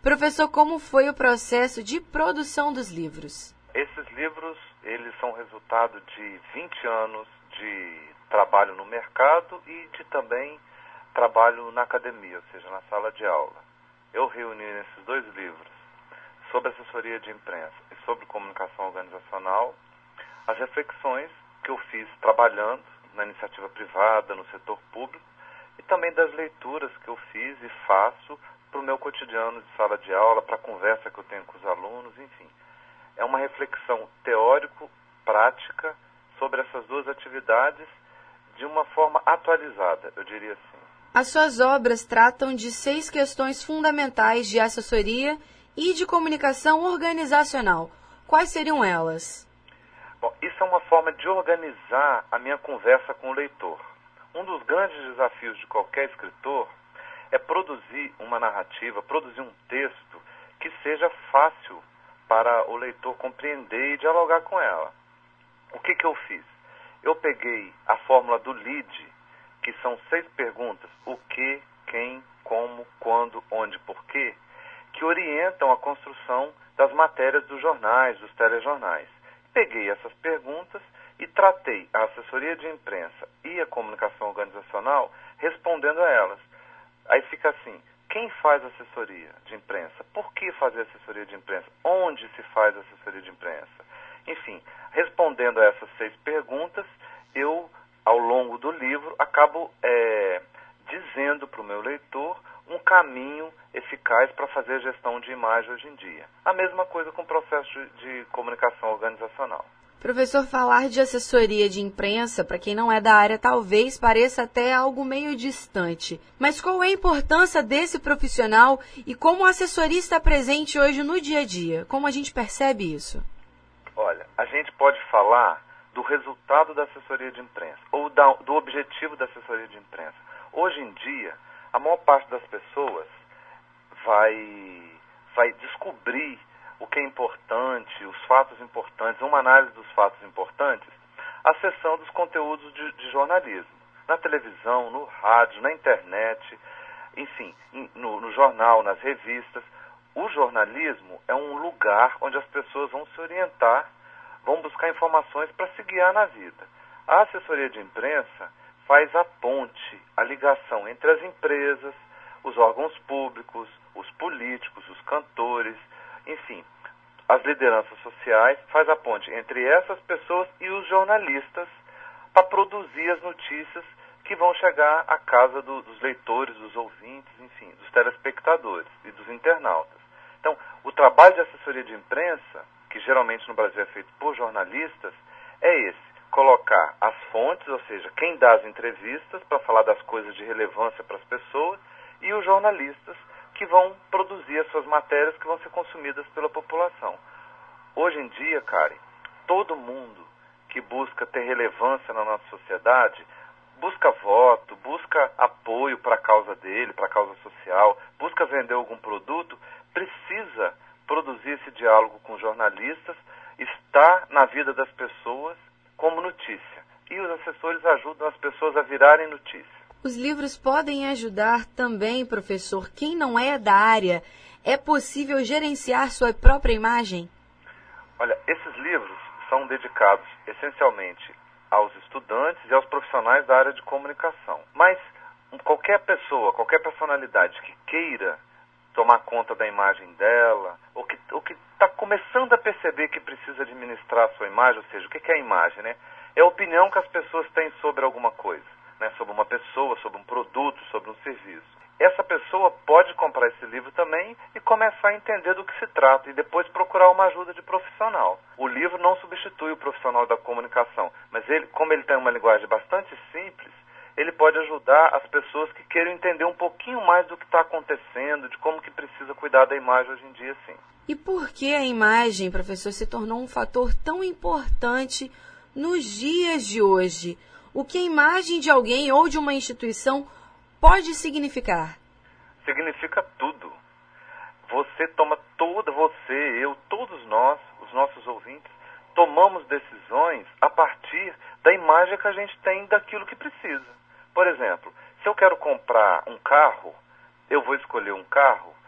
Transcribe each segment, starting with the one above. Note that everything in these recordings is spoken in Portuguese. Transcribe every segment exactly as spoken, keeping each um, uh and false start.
Professor, como foi o processo de produção dos livros? Esses livros, eles são resultado de vinte anos de trabalho no mercado e de também trabalho na academia, ou seja, na sala de aula. Eu reuni nesses dois livros, sobre assessoria de imprensa e sobre comunicação organizacional, as reflexões que eu fiz trabalhando na iniciativa privada, no setor público, e também das leituras que eu fiz e faço para o meu cotidiano de sala de aula, para a conversa que eu tenho com os alunos, enfim. É uma reflexão teórico-prática sobre essas duas atividades de uma forma atualizada, eu diria assim. As suas obras tratam de seis questões fundamentais de assessoria e de comunicação organizacional. Quais seriam elas? Bom, isso é uma forma de organizar a minha conversa com o leitor. Um dos grandes desafios de qualquer escritor é produzir uma narrativa, produzir um texto que seja fácil para o leitor compreender e dialogar com ela. O que que eu fiz? Eu peguei a fórmula do lead, que são seis perguntas, o que, quem, como, quando, onde, porquê, que orientam a construção das matérias dos jornais, dos telejornais. Peguei essas perguntas e tratei a assessoria de imprensa e a comunicação organizacional respondendo a elas. Aí fica assim, quem faz assessoria de imprensa? Por que fazer assessoria de imprensa? Onde se faz assessoria de imprensa? Enfim, respondendo a essas seis perguntas, eu, ao longo do livro, acabo é, dizendo para o meu leitor um caminho eficaz para fazer gestão de imagem hoje em dia. A mesma coisa com o processo de, de comunicação organizacional. Professor, falar de assessoria de imprensa, para quem não é da área, talvez pareça até algo meio distante. Mas qual é a importância desse profissional e como a assessoria está presente hoje no dia a dia? Como a gente percebe isso? Olha, a gente pode falar do resultado da assessoria de imprensa, ou da, do objetivo da assessoria de imprensa. Hoje em dia, a maior parte das pessoas vai, vai descobrir o que é importante, os fatos importantes, uma análise dos fatos importantes, acessando os conteúdos de, de jornalismo. Na televisão, no rádio, na internet, enfim, no, no jornal, nas revistas. O jornalismo é um lugar onde as pessoas vão se orientar, vão buscar informações para se guiar na vida. A assessoria de imprensa faz a ponte, a ligação entre as empresas, os órgãos públicos, os políticos, os cantores, enfim, as lideranças sociais, faz a ponte entre essas pessoas e os jornalistas para produzir as notícias que vão chegar à casa do, dos leitores, dos ouvintes, enfim, dos telespectadores e dos internautas. Então, o trabalho de assessoria de imprensa, que geralmente no Brasil é feito por jornalistas, é esse, colocar as fontes, ou seja, quem dá as entrevistas para falar das coisas de relevância para as pessoas, e os jornalistas que vão produzir as suas matérias que vão ser consumidas pela população. Hoje em dia, Karen, todo mundo que busca ter relevância na nossa sociedade, busca voto, busca apoio para a causa dele, para a causa social, busca vender algum produto, precisa produzir esse diálogo com jornalistas, estar na vida das pessoas como notícia. E os assessores ajudam as pessoas a virarem notícia. Os livros podem ajudar também, professor, quem não é da área. É possível gerenciar sua própria imagem? Olha, esses livros são dedicados essencialmente aos estudantes e aos profissionais da área de comunicação. Mas qualquer pessoa, qualquer personalidade que queira tomar conta da imagem dela, ou que ou que está começando a perceber que precisa administrar a sua imagem, ou seja, o que é a imagem, né? É a opinião que as pessoas têm sobre alguma coisa, né? Sobre uma pessoa, sobre um produto, sobre um serviço. Essa pessoa pode comprar esse livro também e começar a entender do que se trata e depois procurar uma ajuda de profissional. O livro não substitui o profissional da comunicação, mas ele, como ele tem uma linguagem bastante simples, ele pode ajudar as pessoas que queiram entender um pouquinho mais do que está acontecendo, de como que precisa cuidar da imagem hoje em dia, sim. E por que a imagem, professor, se tornou um fator tão importante nos dias de hoje? O que a imagem de alguém ou de uma instituição pode significar? Significa tudo. Você toma toda, você, eu, todos nós, os nossos ouvintes, tomamos decisões a partir da imagem que a gente tem daquilo que precisa. Por exemplo, se eu quero comprar um carro, eu vou escolher um carro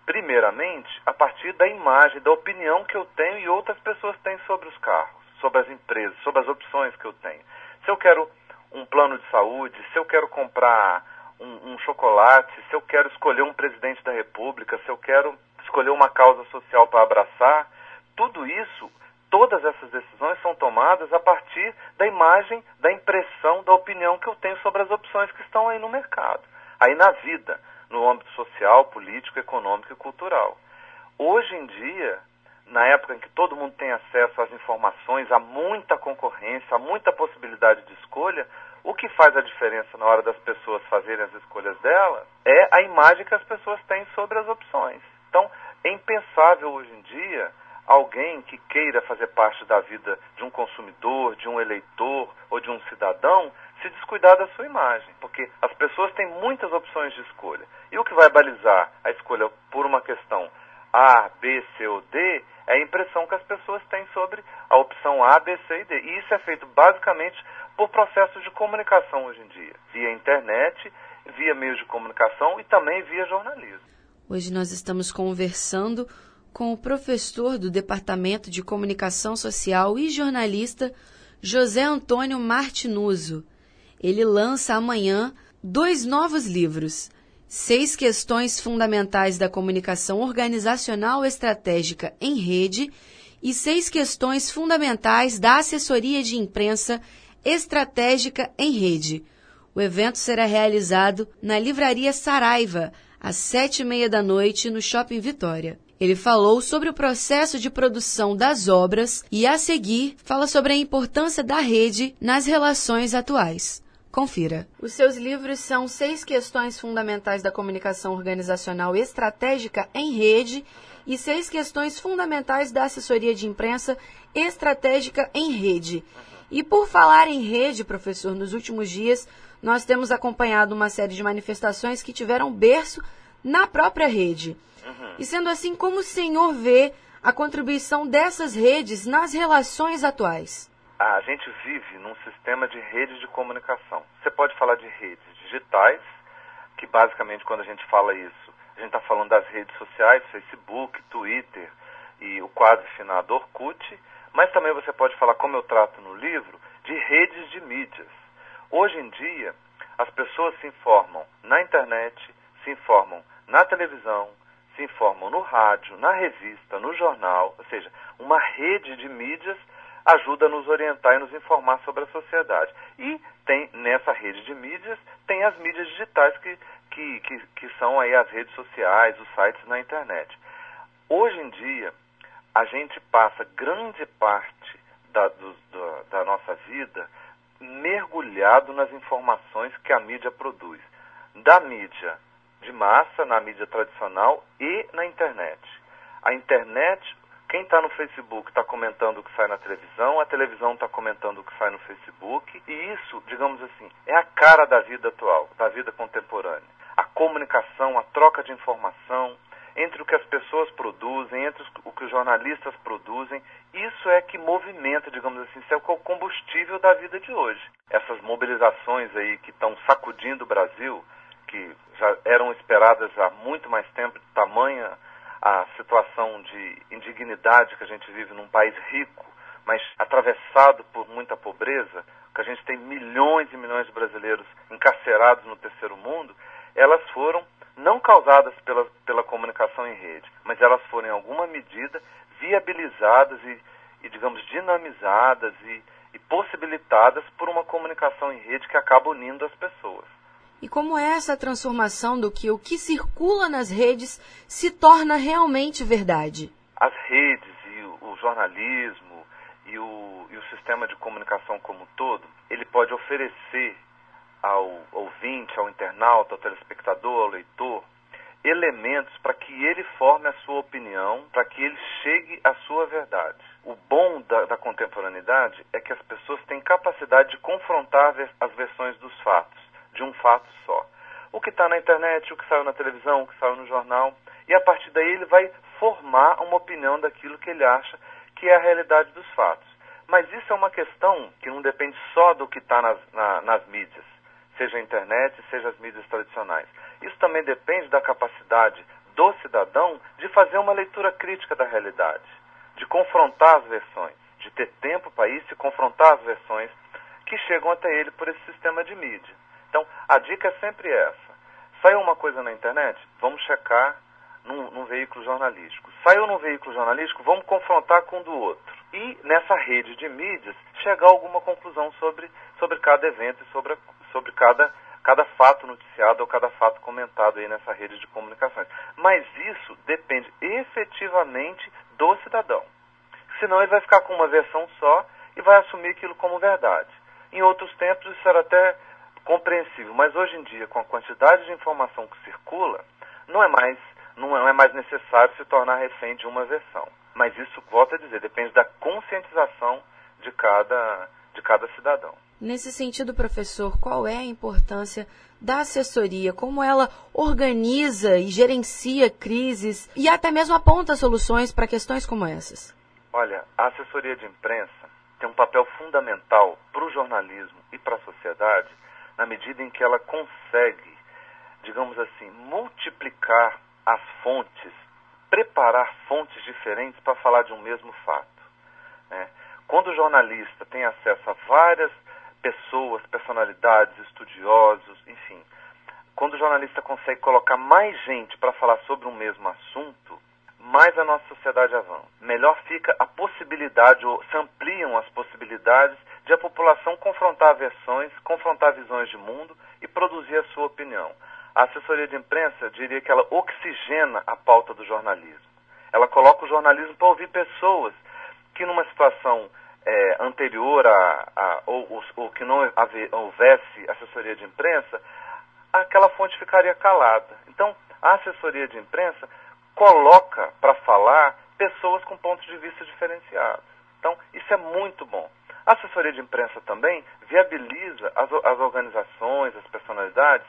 primeiramente, a partir da imagem, da opinião que eu tenho e outras pessoas têm sobre os carros, sobre as empresas, sobre as opções que eu tenho. Se eu quero um plano de saúde, se eu quero comprar um, um chocolate, se eu quero escolher um presidente da República, se eu quero escolher uma causa social para abraçar, tudo isso, todas essas decisões são tomadas a partir da imagem, da impressão, da opinião que eu tenho sobre as opções que estão aí no mercado, aí na vida, no âmbito social, político, econômico e cultural. Hoje em dia, na época em que todo mundo tem acesso às informações, há muita concorrência, há muita possibilidade de escolha, o que faz a diferença na hora das pessoas fazerem as escolhas delas é a imagem que as pessoas têm sobre as opções. Então, é impensável hoje em dia alguém que queira fazer parte da vida de um consumidor, de um eleitor ou de um cidadão se descuidar da sua imagem, porque as pessoas têm muitas opções de escolha. E o que vai balizar a escolha por uma questão A, B, C ou D é a impressão que as pessoas têm sobre a opção A, B, C e D. E isso é feito basicamente por processos de comunicação hoje em dia, via internet, via meios de comunicação e também via jornalismo. Hoje nós estamos conversando com o professor do Departamento de Comunicação Social e jornalista José Antônio Martinuzzo. Ele lança amanhã dois novos livros, Seis Questões Fundamentais da Comunicação Organizacional Estratégica em Rede e Seis Questões Fundamentais da Assessoria de Imprensa Estratégica em Rede. O evento será realizado na Livraria Saraiva, às sete e meia da noite, no Shopping Vitória. Ele falou sobre o processo de produção das obras e, a seguir, fala sobre a importância da rede nas relações atuais. Confira. Os seus livros são Seis Questões Fundamentais da Comunicação Organizacional Estratégica em Rede e Seis Questões Fundamentais da Assessoria de Imprensa Estratégica em Rede. E por falar em rede, professor, nos últimos dias nós temos acompanhado uma série de manifestações que tiveram berço na própria rede. Uhum. E sendo assim, como o senhor vê a contribuição dessas redes nas relações atuais? A gente vive num sistema de redes de comunicação. Você pode falar de redes digitais, que basicamente quando a gente fala isso, a gente está falando das redes sociais, Facebook, Twitter e o quase finado Orkut, mas também você pode falar, como eu trato no livro, de redes de mídias. Hoje em dia, as pessoas se informam na internet, se informam na televisão, se informam no rádio, na revista, no jornal, ou seja, uma rede de mídias ajuda a nos orientar e nos informar sobre a sociedade. E tem, nessa rede de mídias, tem as mídias digitais que, que, que, que são aí as redes sociais, os sites na internet. Hoje em dia, a gente passa grande parte da, do, da, da nossa vida mergulhado nas informações que a mídia produz. Da mídia de massa, na mídia tradicional e na internet. A internet, quem está no Facebook está comentando o que sai na televisão, a televisão está comentando o que sai no Facebook, e isso, digamos assim, é a cara da vida atual, da vida contemporânea. A comunicação, a troca de informação entre o que as pessoas produzem, entre o que os jornalistas produzem, isso é que movimenta, digamos assim, isso é o combustível da vida de hoje. Essas mobilizações aí que estão sacudindo o Brasil, que já eram esperadas há muito mais tempo, de tamanha a situação de indignidade que a gente vive num país rico, mas atravessado por muita pobreza, que a gente tem milhões e milhões de brasileiros encarcerados no terceiro mundo, elas foram não causadas pela, pela comunicação em rede, mas elas foram, em alguma medida, viabilizadas e, e digamos, dinamizadas e, e possibilitadas por uma comunicação em rede que acaba unindo as pessoas. E como é essa transformação do que o que circula nas redes se torna realmente verdade? As redes e o, o jornalismo e o, e o sistema de comunicação como um todo, ele pode oferecer ao ouvinte, ao internauta, ao telespectador, ao leitor, elementos para que ele forme a sua opinião, para que ele chegue à sua verdade. O bom da, da contemporaneidade é que as pessoas têm capacidade de confrontar as versões dos fatos, de um fato só. O que está na internet, o que saiu na televisão, o que saiu no jornal, e a partir daí ele vai formar uma opinião daquilo que ele acha que é a realidade dos fatos. Mas isso é uma questão que não depende só do que está nas, na, nas mídias, seja a internet, seja as mídias tradicionais. Isso também depende da capacidade do cidadão de fazer uma leitura crítica da realidade, de confrontar as versões, de ter tempo para isso e confrontar as versões que chegam até ele por esse sistema de mídia. Então, a dica é sempre essa. Saiu uma coisa na internet? Vamos checar num, num veículo jornalístico. Saiu num veículo jornalístico? Vamos confrontar com o do outro. E, nessa rede de mídias, chegar a alguma conclusão sobre, sobre cada evento e sobre, sobre cada, cada fato noticiado ou cada fato comentado aí nessa rede de comunicações. Mas isso depende efetivamente do cidadão. Senão ele vai ficar com uma versão só e vai assumir aquilo como verdade. Em outros tempos isso era até compreensível, mas hoje em dia, com a quantidade de informação que circula, não é mais, não é mais necessário se tornar refém de uma versão. Mas isso, volto a dizer, depende da conscientização de cada, de cada cidadão. Nesse sentido, professor, qual é a importância da assessoria? Como ela organiza e gerencia crises e até mesmo aponta soluções para questões como essas? Olha, a assessoria de imprensa tem um papel fundamental para o jornalismo e para a sociedade, na medida em que ela consegue, digamos assim, multiplicar as fontes, preparar fontes diferentes para falar de um mesmo fato, né? Quando o jornalista tem acesso a várias pessoas, personalidades, estudiosos, enfim, quando o jornalista consegue colocar mais gente para falar sobre um mesmo assunto, mais a nossa sociedade avança. Melhor fica a possibilidade, ou se ampliam as possibilidades de a população confrontar versões, confrontar visões de mundo e produzir a sua opinião. A assessoria de imprensa, eu diria que ela oxigena a pauta do jornalismo. Ela coloca o jornalismo para ouvir pessoas que numa situação é, anterior a, a ou, ou, ou que não houvesse assessoria de imprensa, aquela fonte ficaria calada. Então, a assessoria de imprensa coloca para falar pessoas com pontos de vista diferenciados. Então, isso é muito bom. A assessoria de imprensa também viabiliza as, as organizações, as personalidades,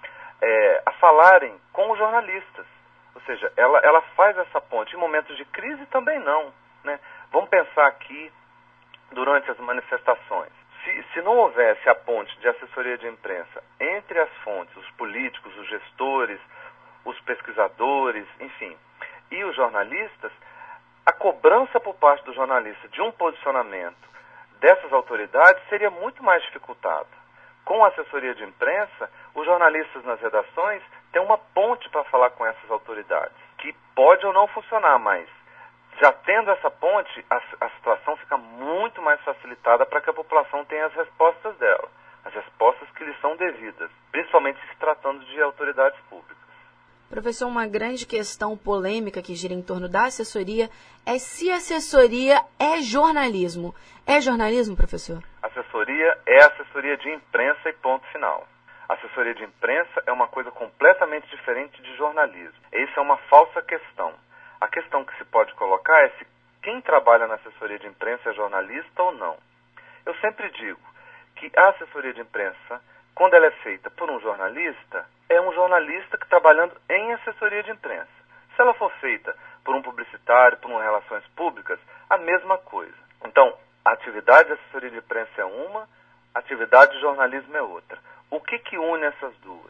é, a falarem com os jornalistas. Ou seja, ela, ela faz essa ponte. Em momentos de crise também não, né? Vamos pensar aqui, durante as manifestações. Se, se não houvesse a ponte de assessoria de imprensa entre as fontes, os políticos, os gestores, os pesquisadores, enfim, e os jornalistas, a cobrança por parte do jornalista de um posicionamento dessas autoridades seria muito mais dificultada. Com a assessoria de imprensa, os jornalistas nas redações têm uma ponte para falar com essas autoridades, que pode ou não funcionar, mas já tendo essa ponte, a, a situação fica muito mais facilitada para que a população tenha as respostas dela, as respostas que lhes são devidas, principalmente se tratando de autoridades públicas. Professor, uma grande questão polêmica que gira em torno da assessoria é se assessoria é jornalismo. É jornalismo, professor? Assessoria é assessoria de imprensa e ponto final. Assessoria de imprensa é uma coisa completamente diferente de jornalismo. Essa é uma falsa questão. A questão que se pode colocar é se quem trabalha na assessoria de imprensa é jornalista ou não. Eu sempre digo que a assessoria de imprensa, quando ela é feita por um jornalista, é um jornalista que trabalhando em assessoria de imprensa. Se ela for feita por um publicitário, por um relações públicas, a mesma coisa. Então, a atividade de assessoria de imprensa é uma, a atividade de jornalismo é outra. O que que une essas duas?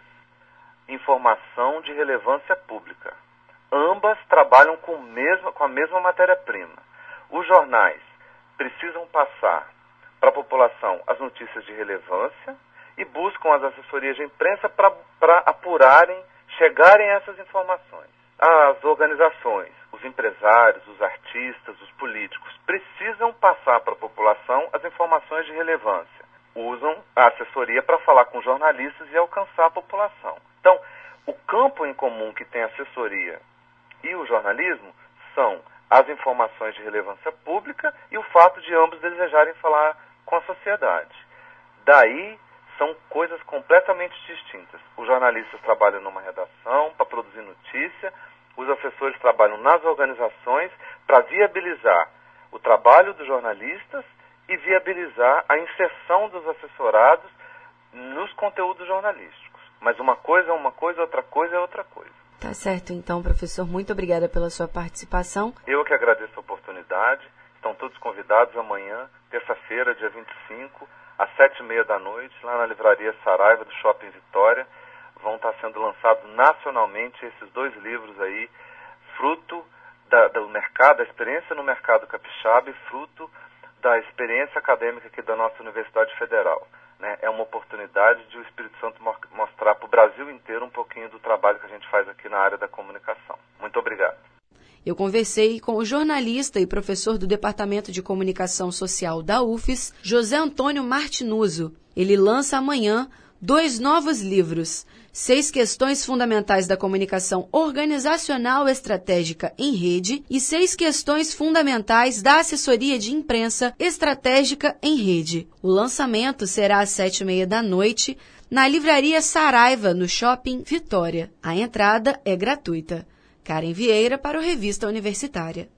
Informação de relevância pública. Ambas trabalham com, mesma, com a mesma matéria-prima. Os jornais precisam passar para a população as notícias de relevância e buscam as assessorias de imprensa para apurarem, chegarem a essas informações. As organizações, os empresários, os artistas, os políticos precisam passar para a população as informações de relevância. Usam a assessoria para falar com jornalistas e alcançar a população. Então, o campo em comum que tem a assessoria e o jornalismo são as informações de relevância pública e o fato de ambos desejarem falar com a sociedade. Daí, são coisas completamente distintas. Os jornalistas trabalham numa redação para produzir notícia, os assessores trabalham nas organizações para viabilizar o trabalho dos jornalistas e viabilizar a inserção dos assessorados nos conteúdos jornalísticos. Mas uma coisa é uma coisa, outra coisa é outra coisa. Tá certo, então, professor. Muito obrigada pela sua participação. Eu que agradeço a oportunidade. Estão todos convidados amanhã, terça-feira, dia vinte e cinco, às sete e meia da noite, lá na Livraria Saraiva do Shopping Vitória. vão estar sendo lançados nacionalmente esses dois livros aí, fruto da, do mercado, da experiência no mercado capixaba e fruto da experiência acadêmica aqui da nossa Universidade Federal. Né? É uma oportunidade de o Espírito Santo mostrar para o Brasil inteiro um pouquinho do trabalho que a gente faz aqui na área da comunicação. Muito obrigado. Eu conversei com o jornalista e professor do Departamento de Comunicação Social da U F S, José Antônio Martinuso. Ele lança amanhã dois novos livros, Seis Questões Fundamentais da Comunicação Organizacional Estratégica em Rede e Seis Questões Fundamentais da Assessoria de Imprensa Estratégica em Rede. O lançamento será às sete e meia da noite na Livraria Saraiva, no Shopping Vitória. A entrada é gratuita. Karen Vieira para o Revista Universitária.